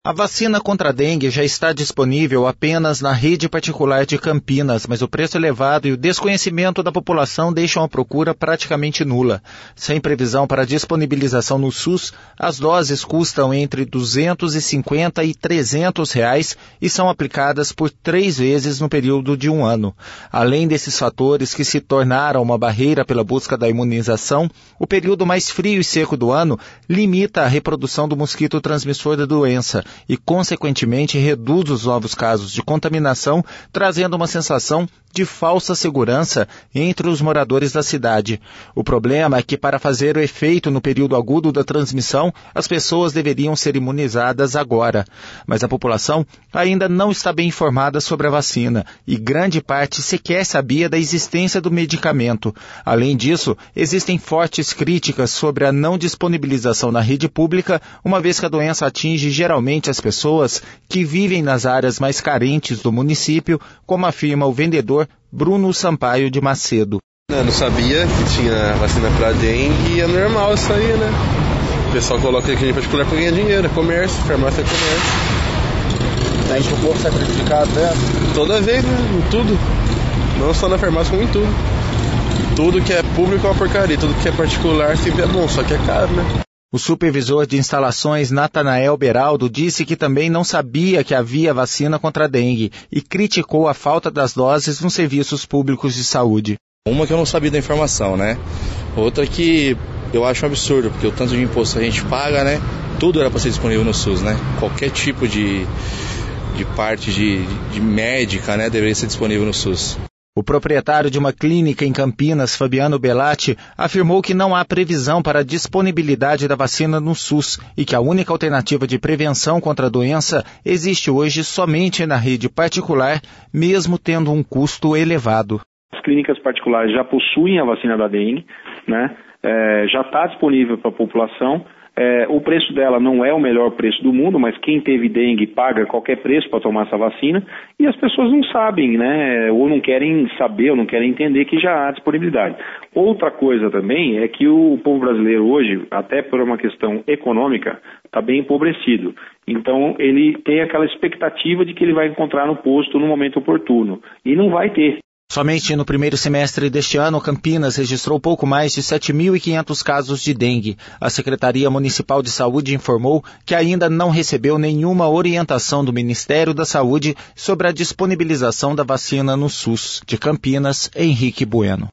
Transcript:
A vacina contra a dengue já está disponível apenas na rede particular de Campinas, mas o preço elevado e o desconhecimento da população deixam a procura praticamente nula. Sem previsão para disponibilização no SUS, as doses custam entre R$ 250 e R$ 300 e são aplicadas por 3 vezes no período de 1 ano. Além desses fatores que se tornaram uma barreira pela busca da imunização, o período mais frio e seco do ano limita a reprodução do mosquito transmissor da doença e, consequentemente, reduz os novos casos de contaminação, trazendo uma sensação de falsa segurança entre os moradores da cidade. O problema é que, para fazer o efeito no período agudo da transmissão, as pessoas deveriam ser imunizadas agora. Mas a população ainda não está bem informada sobre a vacina e grande parte sequer sabia da existência do medicamento. Além disso, existem fortes críticas sobre a não disponibilização na rede pública, uma vez que a doença atinge geralmente as pessoas que vivem nas áreas mais carentes do município, como afirma o vendedor Bruno Sampaio de Macedo. Eu não sabia que tinha vacina para dengue e é normal isso aí, né? O pessoal coloca aqui em particular para ganhar dinheiro, é comércio, farmácia é comércio. Acha que o povo sai prejudicado, né? Toda vez, né? Em tudo. Não só na farmácia, como em tudo. Tudo que é público é uma porcaria, tudo que é particular sempre é bom, só que é caro, né? O supervisor de instalações Natanael Beraldo disse que também não sabia que havia vacina contra a dengue e criticou a falta das doses nos serviços públicos de saúde. Uma que eu não sabia da informação, né? Outra que eu acho um absurdo, porque o tanto de imposto que a gente paga, né? Tudo era para ser disponível no SUS, né? Qualquer tipo de parte de médica, né? Deveria ser disponível no SUS. O proprietário de uma clínica em Campinas, Fabiano Belatti, afirmou que não há previsão para a disponibilidade da vacina no SUS e que a única alternativa de prevenção contra a doença existe hoje somente na rede particular, mesmo tendo um custo elevado. As clínicas particulares já possuem a vacina da dengue, né? Já está disponível para a população. O preço dela não é o melhor preço do mundo, mas quem teve dengue paga qualquer preço para tomar essa vacina e as pessoas não sabem, né? Ou não querem saber, ou não querem entender que já há disponibilidade. Outra coisa também é que o povo brasileiro hoje, até por uma questão econômica, está bem empobrecido. Então ele tem aquela expectativa de que ele vai encontrar no posto no momento oportuno e não vai ter. Somente no primeiro semestre deste ano, Campinas registrou pouco mais de 7.500 casos de dengue. A Secretaria Municipal de Saúde informou que ainda não recebeu nenhuma orientação do Ministério da Saúde sobre a disponibilização da vacina no SUS. De Campinas, Henrique Bueno.